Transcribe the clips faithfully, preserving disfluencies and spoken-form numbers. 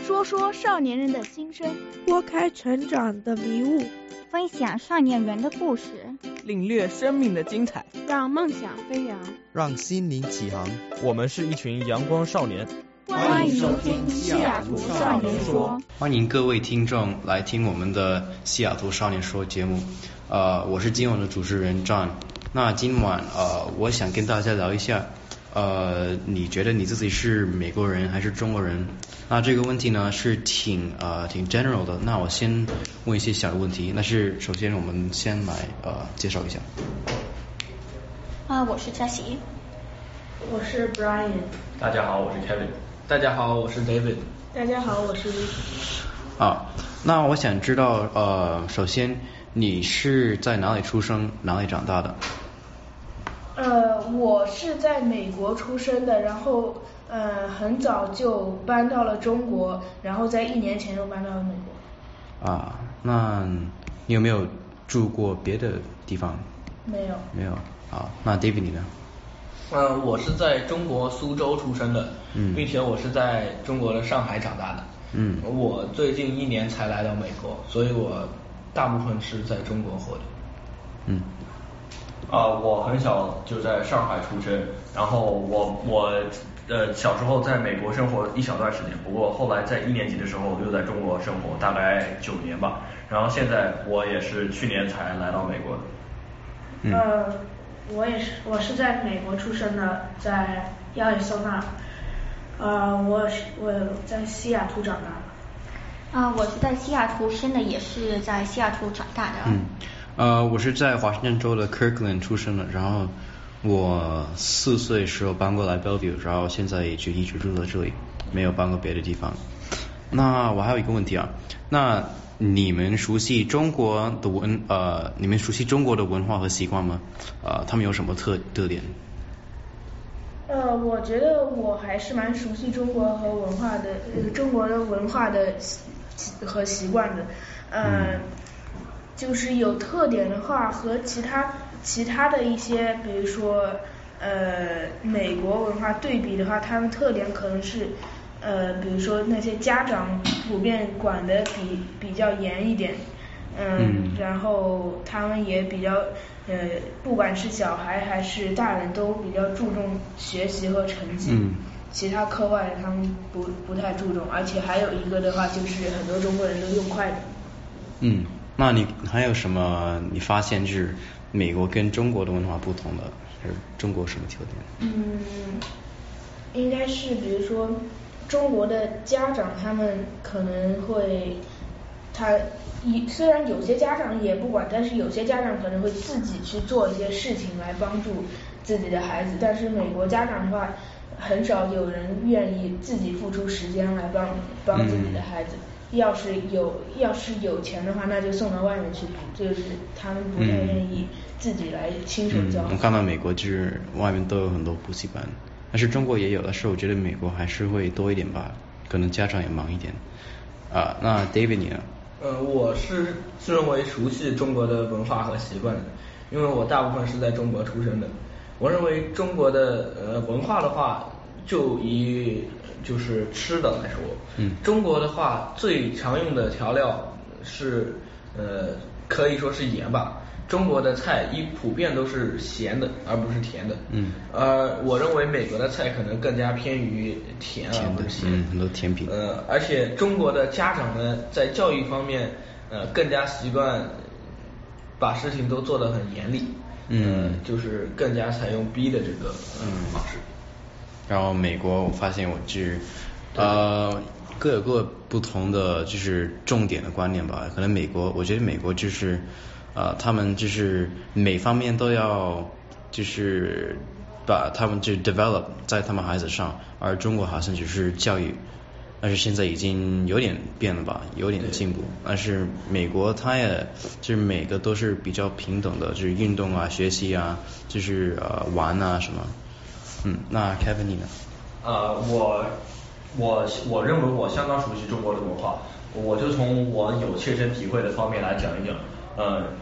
说说少年人的心声， 拨开成长的迷雾， 分享少年人的故事， 领略生命的精彩， 让梦想飞扬， 让心灵起航。 我们是一群阳光少年， 欢迎收听西雅图少年说。 欢迎各位听众来听我们的西雅图少年说节目。呃，我是今晚的主持人 John。那今晚呃，我想跟大家聊一下，呃，你觉得你自己是美国人还是中国人？那这个问题呢是挺呃挺 general 的。那我先问一些小的问题。那是首先我们先来呃介绍一下。 啊，我是 Jessie。 我是 Brian。 大家好，我是 Kevin。 大家好，我是 David。 大家好，我是 Vicky。 啊，那我想知道呃，首先你是在哪里出生，哪里长大的？ 呃，我是在美国出生的，然后呃很早就搬到了中国，然后在一年前又搬到了美国。 啊，那你有没有住过别的地方？ 没有。 没有。啊，那 David 你呢？ 嗯、呃，我是在中国苏州出生的，嗯，并且我是在中国的上海长大的。 嗯， 我最近一年才来到美国，所以我大部分是在中国活的。 嗯。 啊、呃，我很小就在上海出生，然后我我呃小时候在美国生活一小段时间，不过后来在一年级的时候又在中国生活大概九年吧，然后现在我也是去年才来到美国的。 嗯。 呃，我也是，我是在美国出生的，在亚利桑那。呃，我是我在西雅图长大的。 啊，我是在西雅图生的，也是在西雅图长大的。 嗯。呃，我是在华盛顿州的 Kirkland 出生的，然后我四岁时候搬过来 Bellevue， 然后现在也就一直住在这里，没有搬过别的地方。那我还有一个问题啊，那你们熟悉中国的文呃，你们熟悉中国的文化和习惯吗？呃，他们有什么特特点？ 呃，我觉得我还是蛮熟悉中国和文化的，呃，中国的文化的和习惯的，呃。嗯，就是有特点的话，和其他其他的一些，比如说呃美国文化对比的话，他们特点可能是呃比如说那些家长普遍管得比比较严一点，嗯，嗯然后他们也比较呃不管是小孩还是大人都比较注重学习和成绩， 嗯， 其他课外他们不不太注重，而且还有一个的话就是很多中国人都用筷子。 嗯。那你还有什么你发现就是美国跟中国的文化不同的，还是中国什么特点？ 嗯，应该是比如说中国的家长他们可能会，他虽然有些家长也不管，但是有些家长可能会自己去做一些事情来帮助自己的孩子，但是美国家长的话很少有人愿意自己付出时间来帮帮自己的孩子。嗯，要是有要是有钱的话，那就送到外面去补，就是他们不太愿意自己来亲手教。 嗯，我看到美国就是外面都有很多补习班，但是中国也有，但是我觉得美国还是会多一点吧，可能家长也忙一点。啊，那 David 你呢？ 呃，我是自认为熟悉中国的文化和习惯的，因为我大部分是在中国出生的。我认为中国的呃文化的话，就以就是吃的来说， 嗯， 中国的话最常用的调料是呃可以说是盐吧。中国的菜一普遍都是咸的，而不是甜的。 嗯。 呃，我认为美国的菜可能更加偏于甜而不是咸。 嗯，很多甜品。 呃，而且中国的家长呢，在教育方面呃更加习惯把事情都做得很严厉。 嗯、 呃，就是更加采用逼的这个嗯方式。 然后美国我发现我就是呃各有各不同的就是重点的观念吧，可能美国我觉得美国就是呃他们就是每方面都要就是把他们就 develop 在他们孩子上，而中国好像只是教育，但是现在已经有点变了吧，有点进步，但是美国它也就是每个都是比较平等的，就是运动啊学习啊就是呃玩啊什么。嗯，那 Kevin 你呢？ 呃，我我我认为我相当熟悉中国的文化，我就从我有切身体会的方面来讲一讲。呃，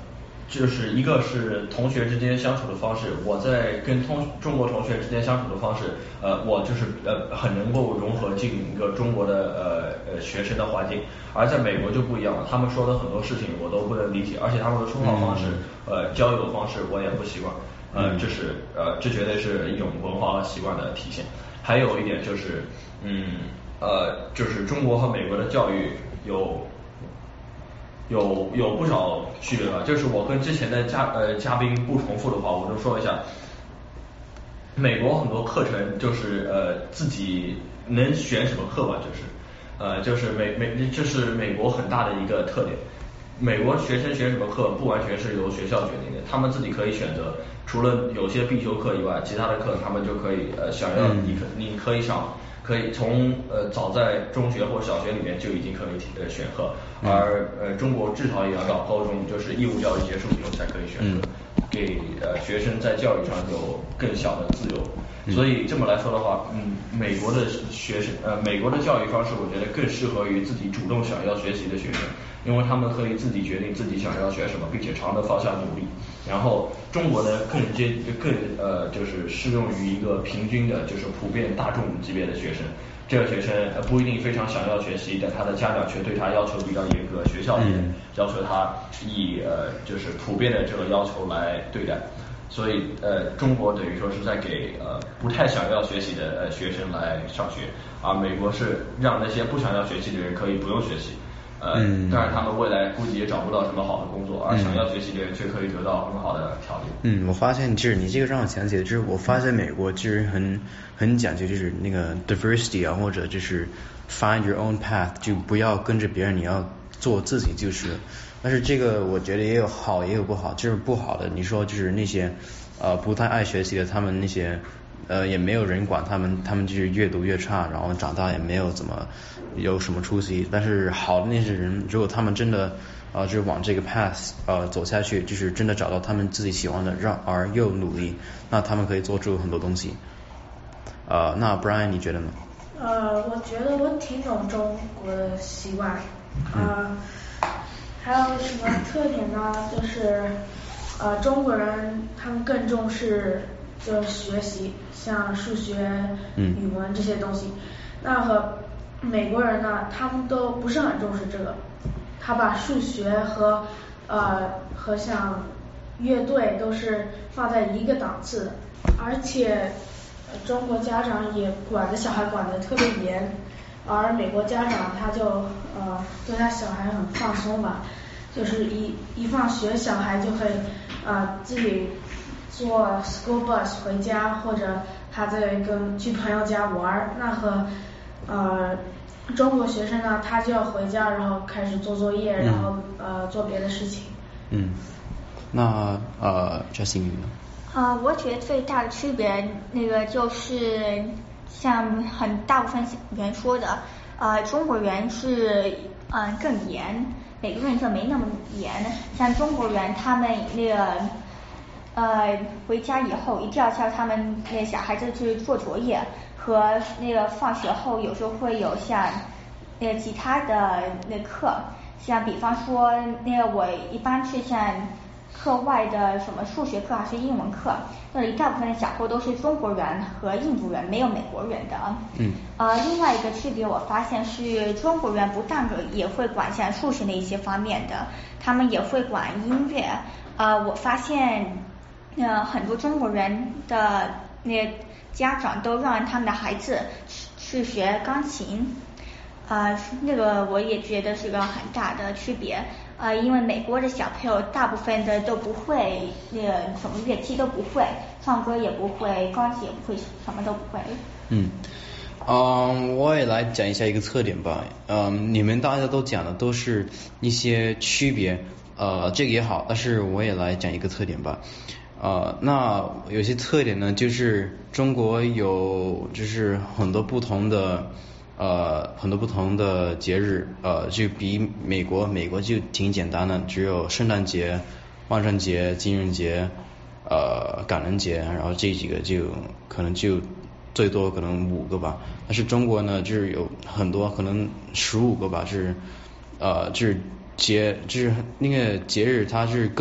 就是一个是同学之间相处的方式，我在跟同中国同学之间相处的方式，呃，我就是呃很能够融合进一个中国的呃呃学生的环境，而在美国就不一样了，他们说的很多事情我都不能理解，而且他们的说话方式，呃，交友方式我也不习惯，呃，这是呃这绝对是一种文化和习惯的体现。还有一点就是，嗯，呃，就是中国和美国的教育有。有有不少区别吧，就是我跟之前的嘉呃嘉宾不重复的话，我就说一下，美国很多课程就是呃自己能选什么课吧，就是呃就是美美这是美国很大的一个特点，美国学生选什么课不完全是由学校决定的，他们自己可以选择，除了有些必修课以外，其他的课他们就可以呃想要你可你可以上。可以从呃早在中学或小学里面就已经可以呃选课，而呃中国至少也要到高中，就是义务教育结束以后才可以选课，给呃学生在教育上有更小的自由。所以这么来说的话，嗯，美国的学生呃美国的教育方式，我觉得更适合于自己主动想要学习的学生，因为他们可以自己决定自己想要学什么，并且朝着方向努力。然后中国呢更接更呃就是适用于一个平均的，就是普遍大众级别的学生。这个学生呃不一定非常想要学习，但他的家长却对他要求比较严格，学校也要求他以呃就是普遍的这个要求来对待。所以呃中国等于说是在给呃不太想要学习的呃学生来上学，而美国是让那些不想要学习的人可以不用学习。呃，当然他们未来估计也找不到什么好的工作，而想要学习的人却可以得到很好的条件。 嗯，我发现就是你这个让我想起来，就是我发现美国就是很很讲究，就是那个 diversity 啊，或者就是 find your own path， 就不要跟着别人，你要做自己就是。但是这个我觉得也有好也有不好，就是不好的，你说就是那些呃不太爱学习的，他们那些呃也没有人管他们，他们就是越读越差，然后长大也没有怎么有什么出息。但是好的那些人，如果他们真的呃就是往这个 path 呃走下去，就是真的找到他们自己喜欢的，让而又努力，那他们可以做出很多东西。呃，那 Brian 你觉得呢？ 呃，我觉得我挺懂中国的习惯，呃，还有什么特点呢？就是呃中国人他们更重视就是学习，像数学、语文这些东西。那和美国人呢，他们都不是很重视这个，他把数学和呃和像乐队都是放在一个档次的，而且中国家长也管着小孩管得特别严，而美国家长他就呃对他小孩很放松吧，就是一一放学小孩就可以呃自己坐 school bus 回家，或者他在跟去朋友家玩。那和呃中国学生呢，他就要回家，然后开始做作业，然后呃做别的事情。 嗯，那呃 Jessie 呢？ 呃，我觉得最大的区别，那个就是像很大部分人说的，呃，中国人是嗯、呃、更严，美国人就没那么严。像中国人，他们那个呃回家以后一定要叫他们那小孩子去做作业，和那个放学后有时候会有像那个其他的那课，像比方说那个我一般是像课外的什么数学课还是英文课，那里大部分的讲课都是中国人和印度人，没有美国人的。 嗯。 呃，另外一个区别我发现是中国人不但也会管像数学那一些方面的，他们也会管音乐。呃，我发现呃很多中国人的那家长都让他们的孩子去学钢琴。呃，那个我也觉得是个很大的区别。呃，因为美国的小朋友大部分的都不会，那个什么乐器都不会，唱歌也不会，钢琴也不会，什么都不会。 嗯，嗯，我也来讲一下一个特点吧。嗯，你们大家都讲的都是一些区别，呃，这个也好，但是我也来讲一个特点吧。呃，那有些特点呢，就是中国有就是很多不同的。呃，很多不同的节日，呃，就比美国，美国就挺简单的，只有圣诞节、万圣节、情人节，呃，感恩节，然后这几个就可能就最多可能五个吧。但是中国呢，就是有很多，可能十五个吧，就是呃，就是节，就是那个节日，它是更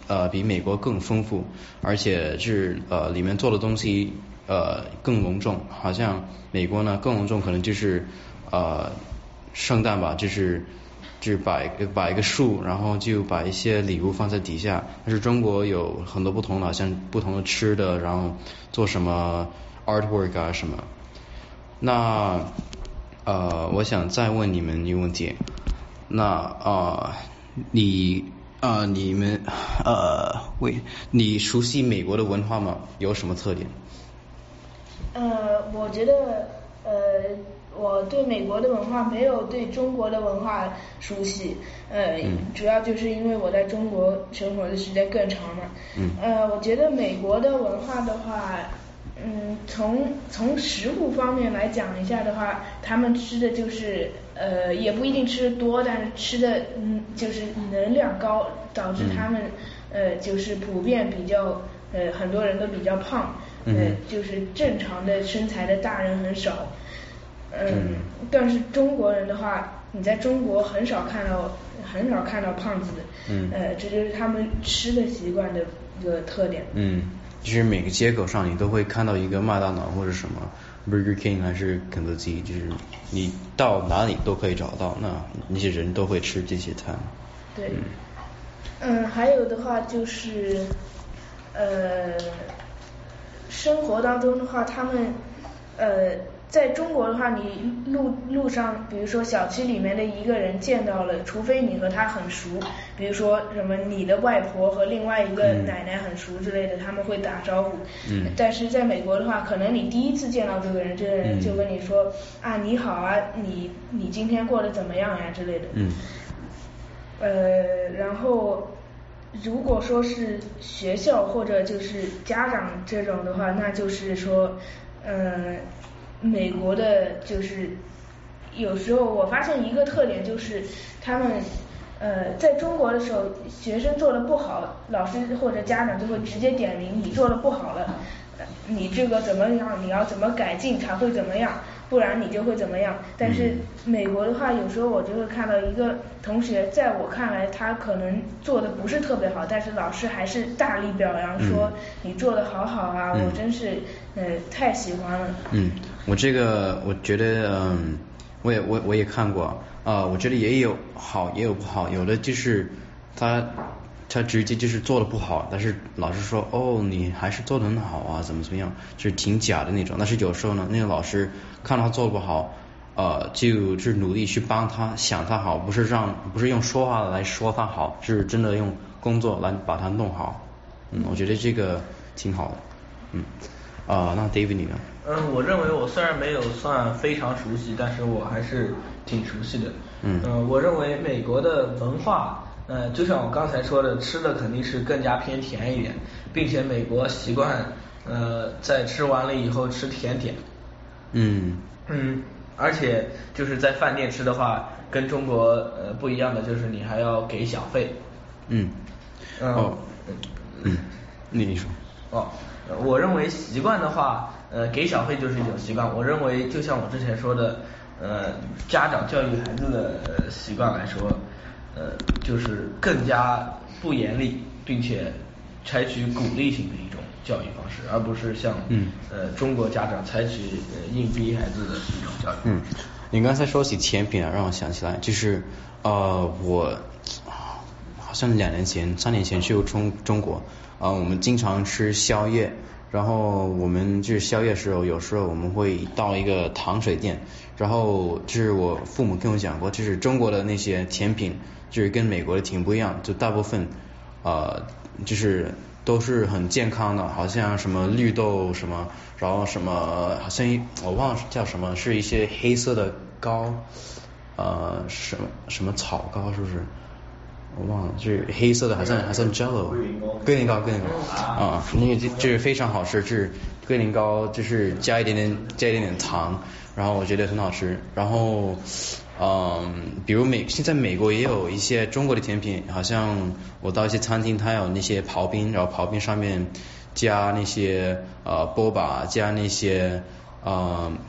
呃比美国更丰富，而且是呃里面做的东西呃更隆重，好像美国呢更隆重可能就是呃圣诞吧，就是就是把一个把一个树，然后就把一些礼物放在底下，但是中国有很多不同的，好像不同的吃的，然后做什么 artwork 啊什么。那呃我想再问你们一个问题，那呃你呃你们呃喂你熟悉美国的文化吗？有什么特点？ 呃我觉得呃我对美国的文化没有对中国的文化熟悉，呃，嗯、主要就是因为我在中国生活的时间更长嘛。嗯。呃，我觉得美国的文化的话，嗯，从从食物方面来讲一下的话，他们吃的就是呃，也不一定吃的多，但是吃的嗯就是能量高，导致他们、嗯、呃就是普遍比较呃很多人都比较胖，呃、嗯、就是正常的身材的大人很少。嗯，但是中国人的话，你在中国很少看到很少看到胖子的，嗯，呃，这就是他们吃的习惯的一个特点。 嗯，就是每个街口上你都会看到一个麦当劳或者什么 Burger King 还是肯德基，就是你到哪里都可以找到，那那些人都会吃这些餐。 对，嗯，嗯还有的话就是呃，生活当中的话，他们呃。在中国的话，你路路上，比如说小区里面的一个人见到了，除非你和他很熟，比如说什么你的外婆和另外一个奶奶很熟之类的，他们会打招呼。嗯。但是在美国的话，可能你第一次见到这个人，这个人就跟你说、嗯、啊你好啊，你你今天过得怎么样呀之类的。嗯。呃，然后如果说是学校或者就是家长这种的话，那就是说，嗯、呃。美国的就是有时候我发现一个特点就是他们呃在中国的时候学生做的不好，老师或者家长就会直接点名你做的不好了，你这个怎么样，你要怎么改进才会怎么样，不然你就会怎么样。但是美国的话有时候我就会看到一个同学，在我看来他可能做的不是特别好，但是老师还是大力表扬说你做的好好啊、嗯、我真是呃太喜欢了。 嗯，我这个我觉得嗯我也我我也看过啊、呃，我觉得也有好也有不好，有的就是他他直接就是做的不好，但是老师说哦你还是做的很好啊，怎么怎么样，就是挺假的那种。但是有时候呢，那个老师看到他做的不好，呃，就是努力去帮他想他好，不是让不是用说话来说他好，是真的用工作来把他弄好。嗯，我觉得这个挺好的。嗯，啊、呃，那 David 你呢？ 嗯，我认为我虽然没有算非常熟悉，但是我还是挺熟悉的。嗯，呃、我认为美国的文化。呃，就像我刚才说的，吃的肯定是更加偏甜一点，并且美国习惯呃在吃完了以后吃甜点。嗯嗯，而且就是在饭店吃的话，跟中国呃不一样的就是你还要给小费。嗯。嗯哦。 嗯，你说。 哦，我认为习惯的话，呃，给小费就是一种习惯。我认为就像我之前说的，呃，家长教育孩子的、呃、习惯来说。呃，就是更加不严厉，并且采取鼓励性的一种教育方式，而不是像嗯呃中国家长采取呃硬逼孩子的一种教育。 嗯，你刚才说起甜品啊，让我想起来，就是呃我好像两年前、三年前去过中中国啊、呃，我们经常吃宵夜。然后我们就是宵夜的时候，有时候我们会到一个糖水店，然后就是我父母跟我讲过，就是中国的那些甜品，就是跟美国的挺不一样，就大部分呃就是都是很健康的，好像什么绿豆什么，然后什么好像我忘了叫什么，是一些黑色的糕，呃什么什么草糕是不是？我忘了，就是黑色的，好像好像 Jello 龟苓膏，龟苓膏啊，那个就就是非常好吃，就是龟苓膏，就是加一点点加一点点糖，然后我觉得很好吃。然后嗯，比如美现在美国也有一些中国的甜品，好像我到一些餐厅，它有那些刨冰，然后刨冰上面加那些呃波霸，加那些呃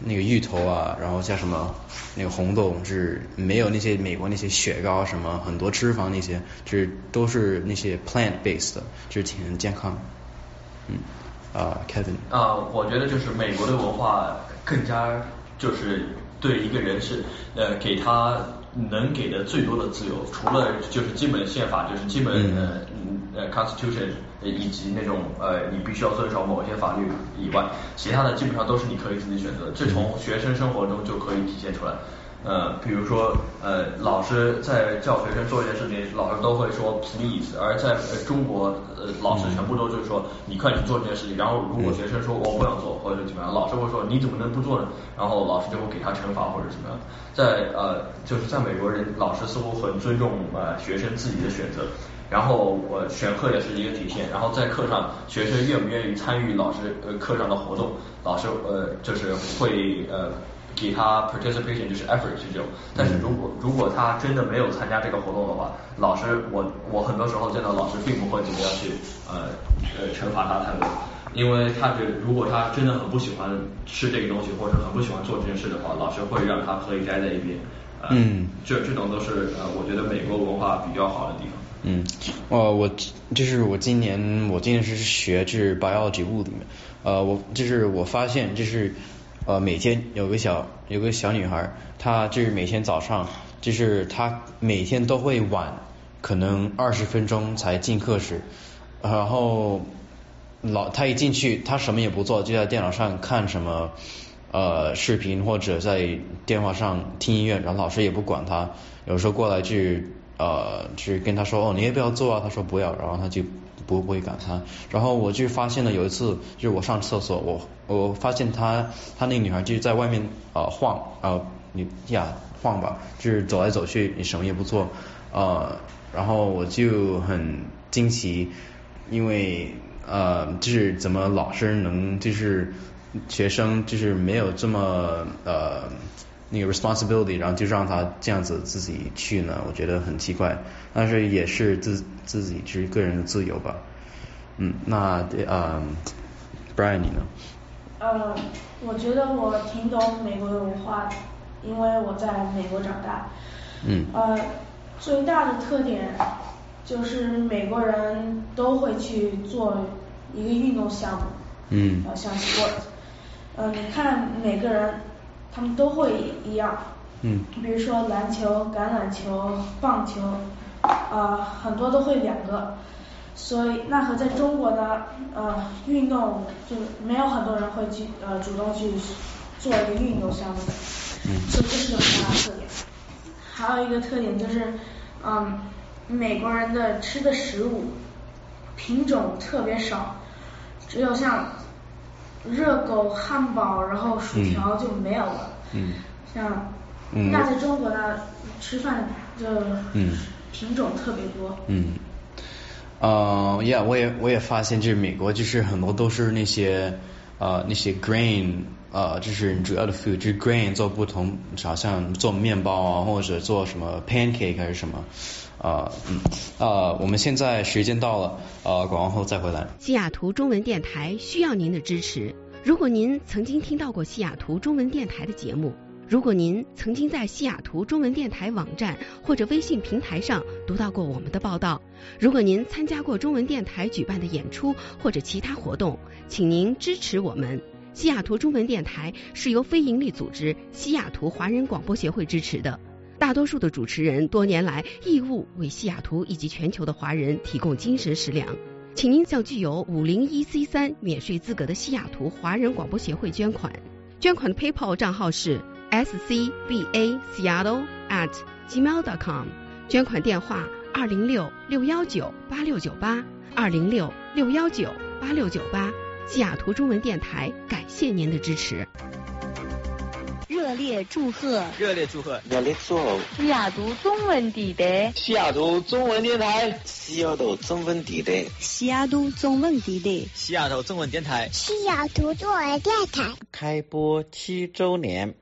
那个芋头啊，然后像什么那个红豆，是没有那些美国那些雪糕什么很多脂肪那些，就是都是那些 plant based 的，就是挺健康。嗯，啊、uh, Kevin 啊、呃，我觉得就是美国的文化更加就是对一个人是呃给他能给的最多的自由，除了就是基本宪法，就是基本呃呃 constitution 以及那种呃你必须要遵守某些法律以外，其他的基本上都是你可以自己选择，这从学生生活中就可以体现出来。呃，比如说，呃，老师在教学生做一件事情，老师都会说 please， 而在、呃、中国，呃，老师全部都就是说你快去做这件事情，然后如果学生说我不想做或者怎么样，老师会说你怎么能不做呢？然后老师就会给他惩罚或者怎么样。在呃，就是在美国人，老师似乎很尊重呃学生自己的选择，然后我、呃、选课也是一个体现，然后在课上学生愿不愿意参与老师呃课上的活动，老师呃就是会呃。给他 participation 就是 effort 这种，但是如果如果他真的没有参加这个活动的话，老师我我很多时候见到老师并不会怎么样去呃呃惩罚他太多，因为他觉得如果他真的很不喜欢吃这个东西或者很不喜欢做这件事的话，老师会让他可以待在一边。呃、嗯，这这种都是呃我觉得美国文化比较好的地方。 嗯，呃，我就是我今年我今年是学就是 biology 物理面，呃，我就是我发现就是。呃，每天有个小有个小女孩，她就是每天早上，就是她每天都会晚，可能二十分钟才进课室，然后老她一进去，她什么也不做，就在电脑上看什么呃视频或者在电话上听音乐，然后老师也不管她，有时候过来就呃就是跟她说哦你要不要做啊，她说不要，然后她就不不会赶她，然后我就发现了有一次就是我上厕所我。我发现她，她那个女孩就是在外面呃晃呃你呀晃吧，就是走来走去，你什么也不做呃，然后我就很惊奇，因为呃就是怎么老师能就是学生就是没有这么呃那个 responsibility， 然后就让他这样子自己去呢？我觉得很奇怪，但是也是自自己就是个人的自由吧。嗯，那呃 Brian 你呢？ 呃，我觉得我挺懂美国的文化的，因为我在美国长大。 嗯。 呃，最大的特点就是美国人都会去做一个运动项目。 嗯。 呃，像 sport。呃，你看每个人他们都会一样。 嗯。 比如说篮球、橄榄球、棒球，呃，很多都会两个。所以那和在中国呢，呃，运动就没有很多人会去呃主动去做一个运动项目的， 嗯， 所以这是个很大的特点。还有一个特点就是，嗯，美国人的吃的食物品种特别少，只有像热狗、汉堡，然后薯条就没有了。 嗯。 像， 嗯。 那在中国呢，吃饭的嗯品种特别多。 嗯。呃、uh, ，Yeah， 我也我也发现，就是美国就是很多都是那些呃那些 grain 呃就是主要的 food， 就是 grain 做不同，好像做面包啊，或者做什么 pancake 还是什么，呃嗯呃，我们现在时间到了，呃，广告后再回来。 西雅图中文电台需要您的支持。如果您曾经听到过西雅图中文电台的节目，如果您曾经在西雅图中文电台网站或者微信平台上读到过我们的报道，如果您参加过中文电台举办的演出或者其他活动，请您支持我们。西雅图中文电台是由非营利组织西雅图华人广播协会支持的，大多数的主持人多年来义务为西雅图以及全球的华人提供精神食粮。请您向具有五零一 C 三 免税资格的西雅图华人广播协会捐款，捐款的 PayPal 账号是S C B A Seattle at gmail dot com， 捐款电话二零六六幺九八六九八二零六六幺九八六九八。西雅图中文电台感谢您的支持。 热烈祝贺！ 热烈祝贺！ 热烈祝贺！ 西雅图中文电台， 西雅图中文电台，西雅图中文电台， 西雅图中文电台， 西雅图中文电台， 西雅图中文电台开播七周年。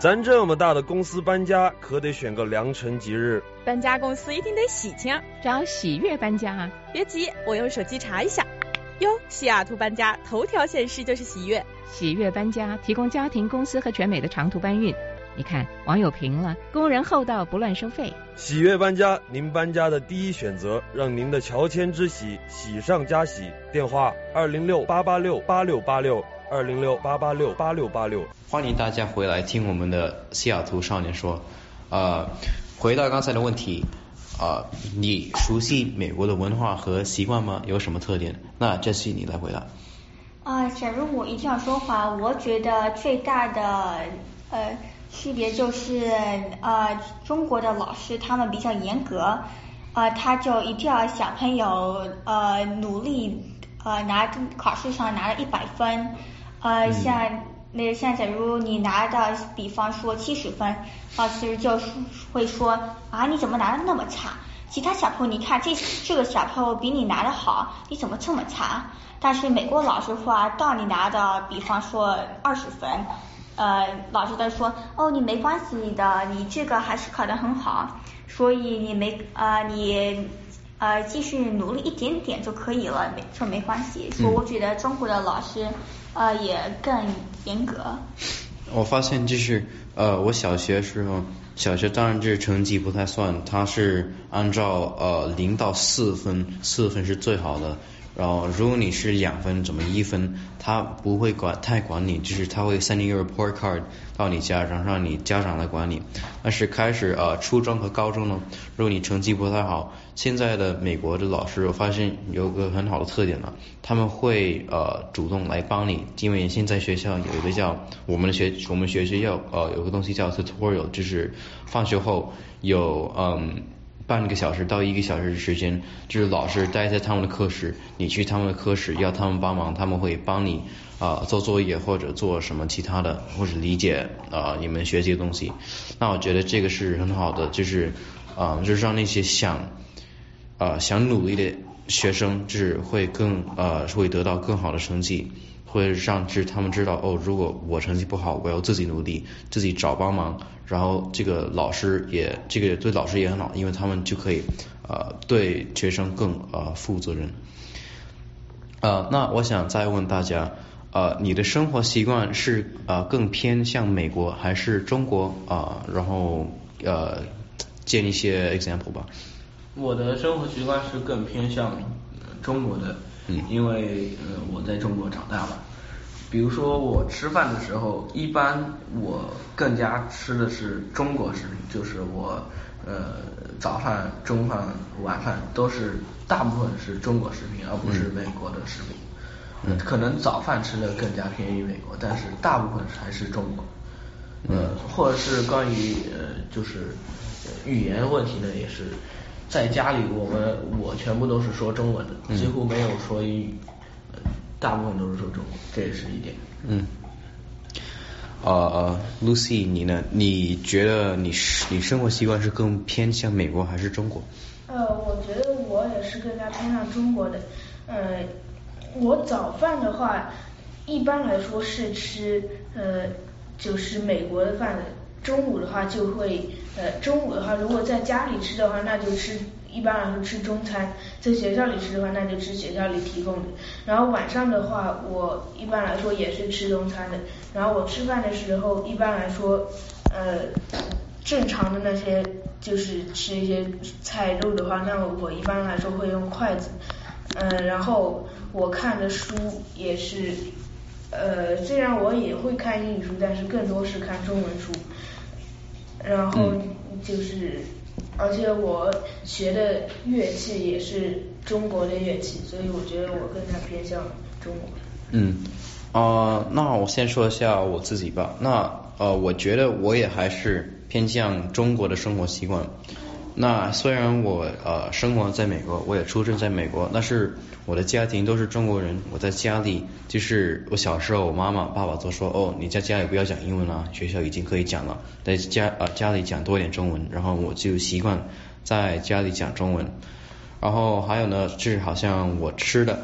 咱这么大的公司搬家，可得选个良辰吉日。 搬家公司一定得喜庆， 找喜悦搬家啊！ 别急，我用手机查一下。哟，西雅图搬家头条显示就是喜悦。 喜悦搬家提供家庭、公司和全美的长途搬运。你看，网友评了，工人厚道，不乱收费。 喜悦搬家，您搬家的第一选择，让您的乔迁之喜喜上加喜。电话二零六八八六八六八六二零六八八六八六八六。 欢迎大家回来听我们的西雅图少年说。呃，回到刚才的问题，呃，你熟悉美国的文化和习惯吗？有什么特点？那这期你来回答。 啊、呃，假如我一定要说话，我觉得最大的呃区别就是呃中国的老师他们比较严格，呃他就一定要小朋友呃努力呃拿考试上拿了一百分，呃、嗯、像那个像假如你拿到比方说七十分，老师就会说啊你怎么拿的那么差？其他小朋友你看这这个小朋友比你拿的好，你怎么这么差？但是美国老师话，到你拿的比方说二十分，呃，老师在说哦你没关系的，你这个还是考得很好，所以你没呃你呃继续努力一点点就可以了，没说没关系。所以我觉得中国的老师呃也更严格。 我发现就是呃我小学时候，小学当然这成绩不太算，它是按照呃零到四分，四分是最好的。然后如果你是两分怎么一分，他不会管太管你，就是他会 send you a report card 到你家，然后让你家长来管你。但是开始呃初中和高中呢，如果你成绩不太好，现在的美国的老师我发现有个很好的特点了，他们会呃主动来帮你，因为现在学校有一个叫我们的学我们学校呃有个东西叫 tutorial， 就是放学后有嗯。半个小时到一个小时的时间，就是老师待在他们的课室，你去他们的课室要他们帮忙，他们会帮你啊、呃、做作业或者做什么其他的，或者理解啊、呃、你们学习的东西。那我觉得这个是很好的，就是啊、呃、就是让那些想啊、呃、想努力的学生，就是会更呃会得到更好的成绩。会让就是他们知道哦，如果我成绩不好，我要自己努力，自己找帮忙。然后这个老师也这个对老师也很好，因为他们就可以呃对学生更呃负责任。呃，那我想再问大家，呃，你的生活习惯是呃更偏向美国还是中国啊、呃？然后呃，建一些 example 吧。 我的生活习惯是更偏向中国的。嗯，因为呃我在中国长大嘛，比如说我吃饭的时候，一般我更加吃的是中国食品，就是我呃早饭、中饭、晚饭都是大部分是中国食品，而不是美国的食品。嗯，可能早饭吃的更加偏于美国，但是大部分还是中国。呃，或者是关于呃就是语言问题呢，也是。在家里我们我全部都是说中文的，几乎没有说英语，呃，大部分都是说中文，这也是一点。 嗯。呃呃 ，Lucy 你呢？你觉得你你生活习惯是更偏向美国还是中国？ 呃，我觉得我也是更加偏向中国的。呃，我早饭的话，一般来说是吃呃就是美国的饭的。中午的话就会呃中午的话如果在家里吃的话，那就吃一般来说吃中餐，在学校里吃的话那就吃学校里提供的。然后晚上的话我一般来说也是吃中餐的。然后我吃饭的时候一般来说呃正常的那些就是吃一些菜肉的话，那我一般来说会用筷子。嗯、呃，然后我看的书也是呃虽然我也会看英语书，但是更多是看中文书。然后就是，嗯、而且我学的乐器也是中国的乐器，所以我觉得我更加偏向中国。 嗯，呃，那我先说一下我自己吧。那呃，我觉得我也还是偏向中国的生活习惯。那虽然我呃生活在美国，我也出生在美国，但是我的家庭都是中国人。我在家里就是我小时候，我妈妈爸爸都说哦，你在家里不要讲英文啦，学校已经可以讲了，在家呃家里讲多一点中文。然后我就习惯在家里讲中文。然后还有呢，就是好像我吃的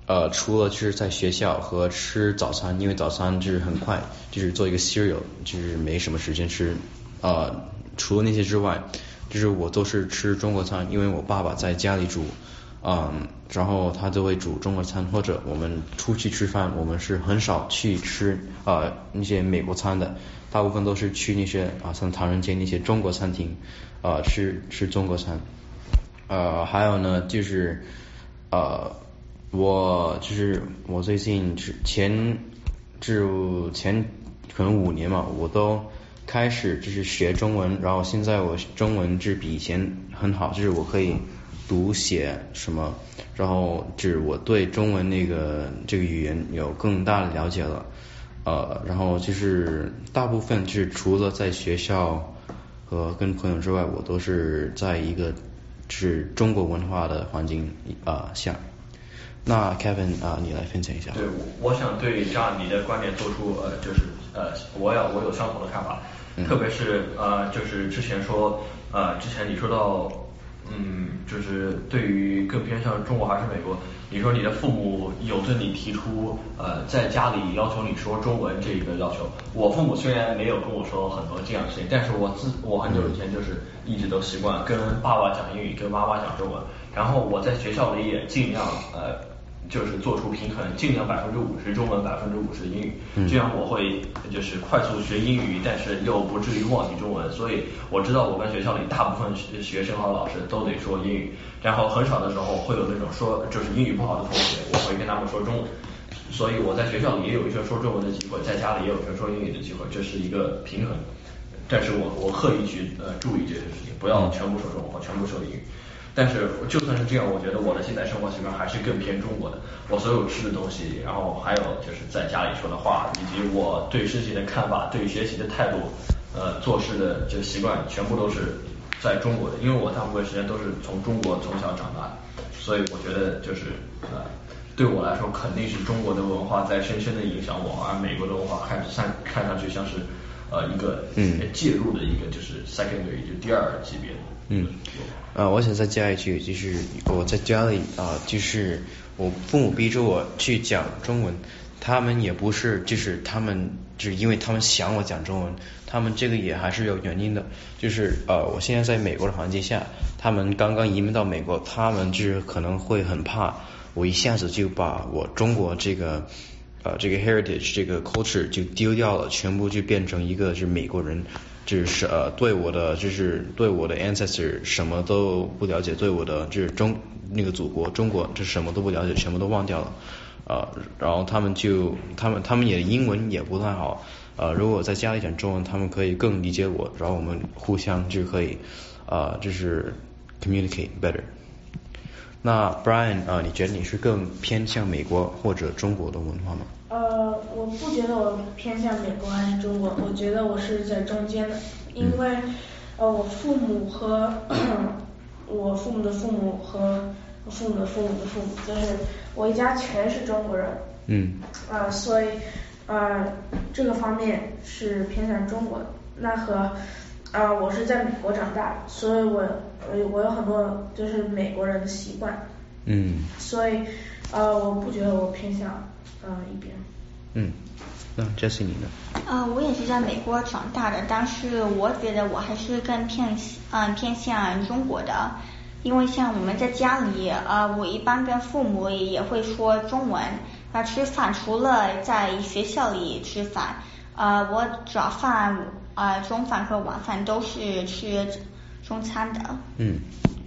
呃，除了就是在学校和吃早餐，因为早餐就是很快，就是做一个 cereal， 就是没什么时间吃。呃，除了那些之外，就是我都是吃中国餐，因为我爸爸在家里煮，嗯，然后他就会煮中国餐，或者我们出去吃饭，我们是很少去吃呃那些美国餐的，大部分都是去那些啊、呃、像唐人街那些中国餐厅，呃吃吃中国餐。呃，还有呢就是呃我就是我最近前就前可能五年嘛，我都开始就是学中文，然后现在我中文就比以前很好，就是我可以读写什么，然后就是我对中文那个这个语言有更大的了解了，呃，然后就是大部分就是除了在学校和跟朋友之外，我都是在一个就是中国文化的环境啊、呃、下。那 Kevin 啊、呃，你来分享一下。 对，我想对这样你的观点做出呃，就是呃，我有我有相同的看法，嗯、特别是呃，就是之前说呃，之前你说到嗯，就是对于更偏向中国还是美国，你说你的父母有对你提出呃，在家里要求你说中文这个要求，我父母虽然没有跟我说很多这样的事情，但是我自我很久以前就是一直都习惯跟爸爸讲英语，跟妈妈讲中文，然后我在学校里也尽量呃。就是做出平衡，尽量百分之五十中文，百分之五十英语，这样我会就是快速学英语，但是又不至于忘记中文。所以我知道我跟学校里大部分学生和老师都得说英语，然后很少的时候会有那种说就是英语不好的同学，我会跟他们说中文。所以我在学校里也有一些说中文的机会，在家里也有一些说英语的机会，这是一个平衡。但是我我刻意去呃注意这些事情，不要全部说中文或全部说英语。但是就算是这样，我觉得我的现在生活习惯还是更偏中国的。我所有吃的东西，然后还有就是在家里说的话，以及我对事情的看法、对学习的态度、呃做事的这个习惯，全部都是在中国的。因为我大部分时间都是从中国从小长大的，所以我觉得就是呃对我来说，肯定是中国的文化在深深的影响我，而美国的文化看上看上去像是呃一个嗯介入的一个就是 secondary 就第二级别的。 嗯，啊、呃，我想再加一句，就是我在家里啊、呃，就是我父母逼着我去讲中文，他们也不是，就是他们就是因为他们想我讲中文，他们这个也还是有原因的，就是呃，我现在在美国的环境下，他们刚刚移民到美国，他们就是可能会很怕我一下子就把我中国这个呃这个 heritage 这个 culture 就丢掉了，全部就变成一个就是美国人。就是呃对我的就是对我的 ancestor 什么都不了解，对我的就是中那个祖国中国这什么都不了解，全部都忘掉了，呃然后他们就他们他们也英文也不太好，呃如果在家里讲中文，他们可以更理解我，然后我们互相就可以呃就是 communicate better。那 Brian 啊、呃，你觉得你是更偏向美国或者中国的文化吗？ 呃，我不觉得我偏向美国还是中国，我觉得我是在中间的，因为、嗯、呃我父母和我父母的父母和我父母的父母的父母，就是我一家全是中国人。 嗯。 啊、呃，所以呃这个方面是偏向中国的。那和啊、呃、我是在美国长大，所以我我有很多就是美国人的习惯。 嗯。 所以呃我不觉得我偏向呃一边。 嗯。那 Jessie 你呢？ 呃，我也是在美国长大的，但是我觉得我还是更偏嗯、呃、偏向中国的，因为像我们在家里呃我一般跟父母也会说中文，那吃饭除了在学校里吃饭，呃我早饭呃中饭和晚饭都是吃中餐的。 嗯。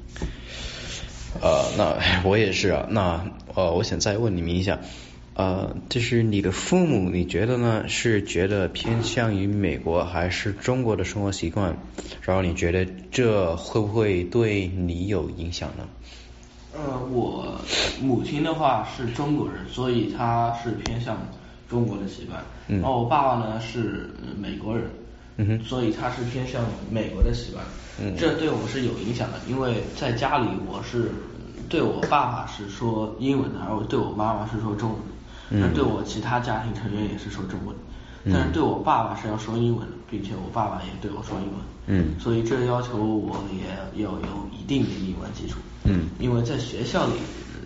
呃，那我也是啊，那呃我想再问你们一下。呃，就是你的父母，你觉得呢？是觉得偏向于美国还是中国的生活习惯？然后你觉得这会不会对你有影响呢？ 呃，我母亲的话是中国人，所以她是偏向中国的习惯。嗯。然后我爸爸呢是美国人， 嗯哼， 所以他是偏向美国的习惯。嗯。这对我是有影响的，因为在家里我是对我爸爸是说英文的，而我对我妈妈是说中文的。但对我其他家庭成员也是说中文，嗯、但是对我爸爸是要说英文的，并且我爸爸也对我说英文， 嗯， 所以这要求我也要有一定的英文基础， 嗯， 因为在学校里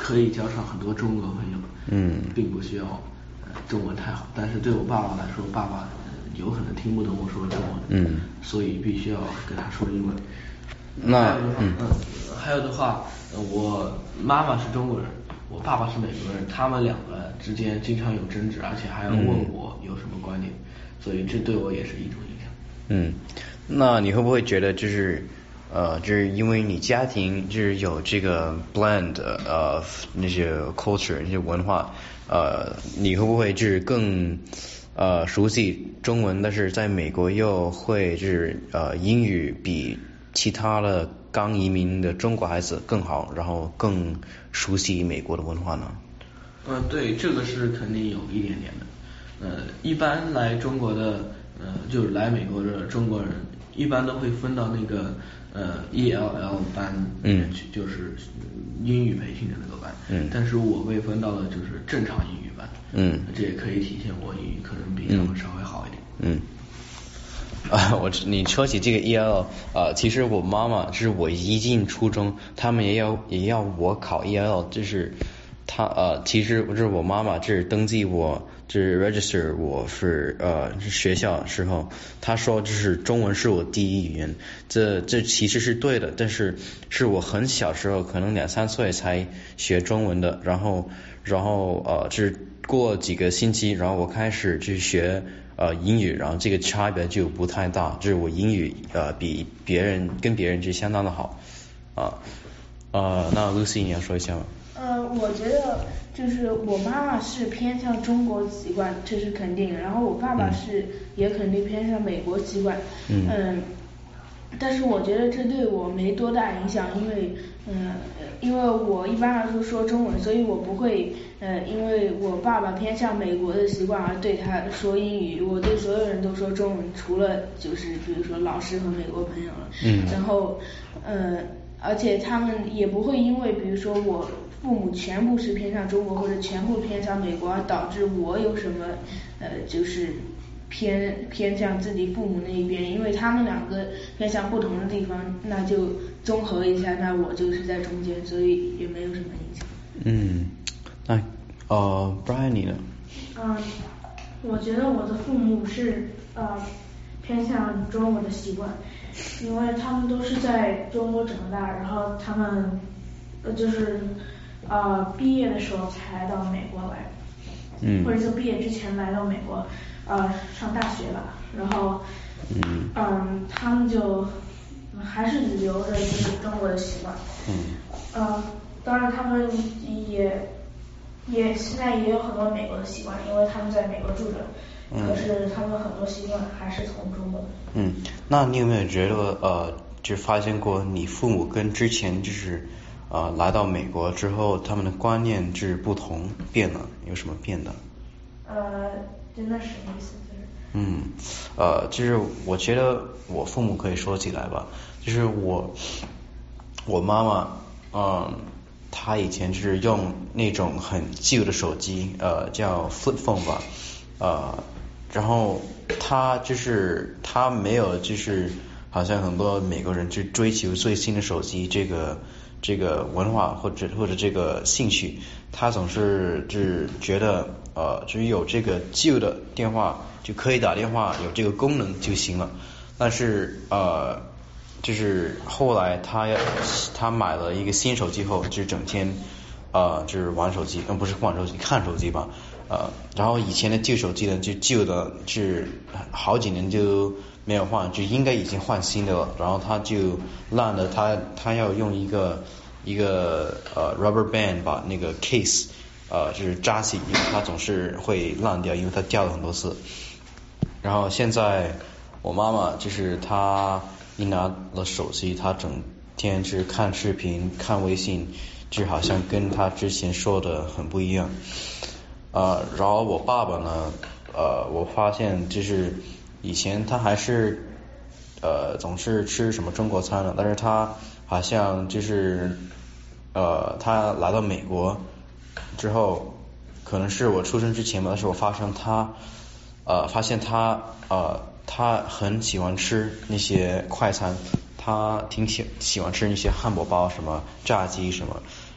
可以交上很多中国朋友， 嗯， 并不需要呃中文太好。但是对我爸爸来说，爸爸、呃、有可能听不懂我说中文， 嗯， 所以必须要跟他说英文。 那嗯，嗯还有的话，呃我妈妈是中国人，我爸爸是美国人，他们两个之间经常有争执，而且还要问我有什么观点，嗯、所以这对我也是一种影响。 嗯，那你会不会觉得就是呃，就是因为你家庭就是有这个 blend 呃那些 culture 那些文化，呃，你会不会就是更呃熟悉中文，但是在美国又会就是呃英语比其他的刚移民的中国孩子更好，然后更熟悉美国的文化呢？ 呃，对，这个是肯定有一点点的。呃，一般来中国的呃，就是来美国的中国人，一般都会分到那个呃 E L L 班里面去，嗯、就是英语培训的那个班。嗯。但是我被分到的就是正常英语班。嗯。这也可以体现我英语可能比他们稍微好一点。 嗯。啊，我你说起这个 E L L 啊，其实我妈妈就是我一进初中，他们也要也要我考 E L L， 就是他呃，其实不是我妈妈，这是登记我，就是 register 我是呃学校时候，她说就是中文是我第一语言，这这其实是对的，但是是我很小时候，可能两三岁才学中文的，然后然后呃，就是过几个星期，然后我开始去学。呃，英语，然后这个差别就不太大，就是我英语呃比别人跟别人就相当的好啊呃，那 Lucy 你要说一下吗？ 呃，我觉得就是我妈妈是偏向中国习惯，这是肯定的，然后我爸爸是、嗯、也肯定偏向美国习惯，嗯。嗯但是我觉得这对我没多大影响，因为嗯，因为我一般来说说中文，所以我不会呃，因为我爸爸偏向美国的习惯而对他说英语。我对所有人都说中文，除了就是比如说老师和美国朋友了。嗯。然后呃，而且他们也不会因为比如说我父母全部是偏向中国或者全部偏向美国，而导致我有什么呃就是偏偏向自己父母那一边，因为他们两个偏向不同的地方，那就综合一下，那我就是在中间，所以也没有什么影响。 嗯，那呃 Brian 你呢？ 嗯，我觉得我的父母是呃偏向中国的习惯，因为他们都是在中国长大，然后他们呃就是呃毕业的时候才到美国来，嗯，或者就毕业之前来到美国。呃，上大学吧，然后，嗯，嗯，他们就还是留着就是中国的习惯，嗯，呃，当然他们也也现在也有很多美国的习惯，因为他们在美国住着，嗯、可是他们很多习惯还是从中国的。 嗯，那你有没有觉得呃，就发现过你父母跟之前就是呃来到美国之后，他们的观念就是不同变了，有什么变的？ 呃。真的是意思就是， 嗯，呃，就是我觉得我父母可以说起来吧，就是我我妈妈，嗯，她以前就是用那种很旧的手机，呃，叫 flip phone 吧，呃，然后她就是她没有就是好像很多美国人去追求最新的手机这个这个文化或者或者这个兴趣，她总是就是觉得。呃，只有这个旧的电话就可以打电话，有这个功能就行了。但是呃，就是后来他他买了一个新手机后，就整天呃就是玩手机，呃不是玩手机，看手机吧。呃，然后以前的旧手机呢，就旧的是好几年就没有换，就应该已经换新的了。然后他就烂了，他他要用一个一个呃 rubber band 把那个 case。呃，就是扎起，因为它总是会烂掉，因为它掉了很多次。然后现在我妈妈就是她一拿了手机，她整天就是看视频、看微信，就好像跟她之前说的很不一样。呃，然后我爸爸呢，呃，我发现就是以前他还是呃总是吃什么中国餐的，但是他好像就是呃他来到美国。之后可能是我出生之前吧，但是我发现他呃发现他呃他很喜欢吃那些快餐，他挺喜喜欢吃那些汉堡包什么炸鸡什么，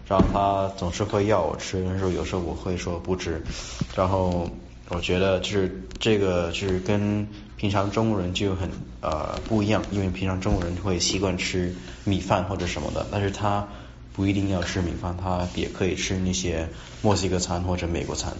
然后他总是会要我吃，但是有时候我会说不吃，然后我觉得就是这个就是跟平常中国人就很呃不一样，因为平常中国人会习惯吃米饭或者什么的，但是他不一定要吃米饭，他也可以吃那些墨西哥餐或者美国餐。